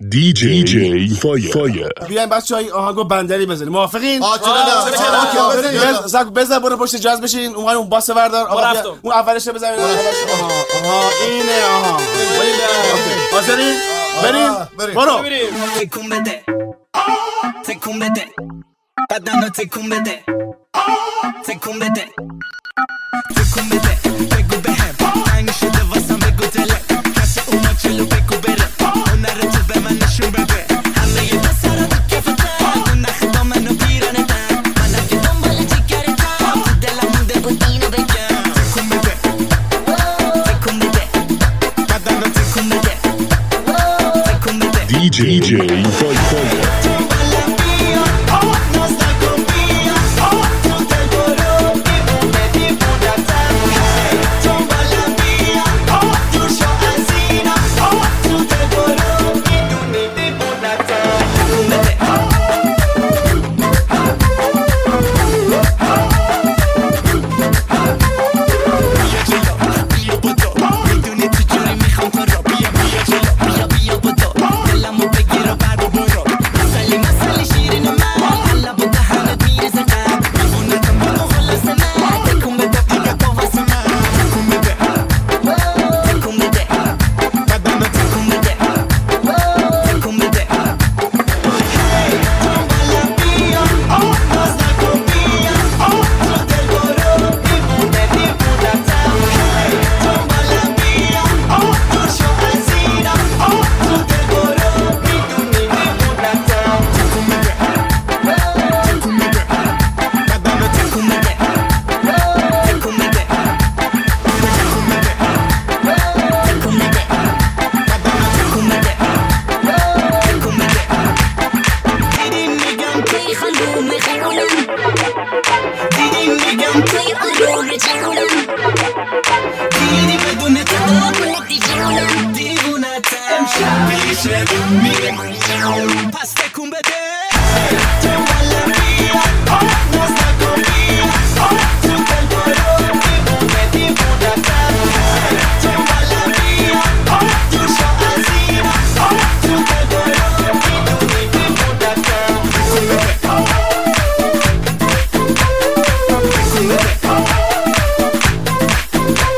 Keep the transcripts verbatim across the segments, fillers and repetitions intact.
دی جی فایر. بیاین بچه‌ها آهنگو بندری بزنیم. موافقین؟ آ چرا نه؟ بزن بزن برو پشت جاز بشین. اون اون باس بردار. اون اولش بزنید. آها آها اینه آها. حاضرین؟ بریم. برو. تکون بده. تکون بده. بدنو تکون بده. تکون بده. تکون بده. بگو بهم. تنگ شده واسم بگو دلم. کسی اومد جلو بگو بره. اون رو تو به من نشون بده. همه یه دستارا تو کفتم. اون نخی با منو پیرانتم. من اگه دنبال جگرتم. تو دلم مونده بود اینو بگم. تکون بده. تکون بده. بدنو تکون بده. تکون بده. دی جی فایر. پس تکون بده.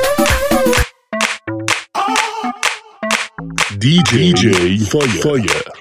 دی جی فایر.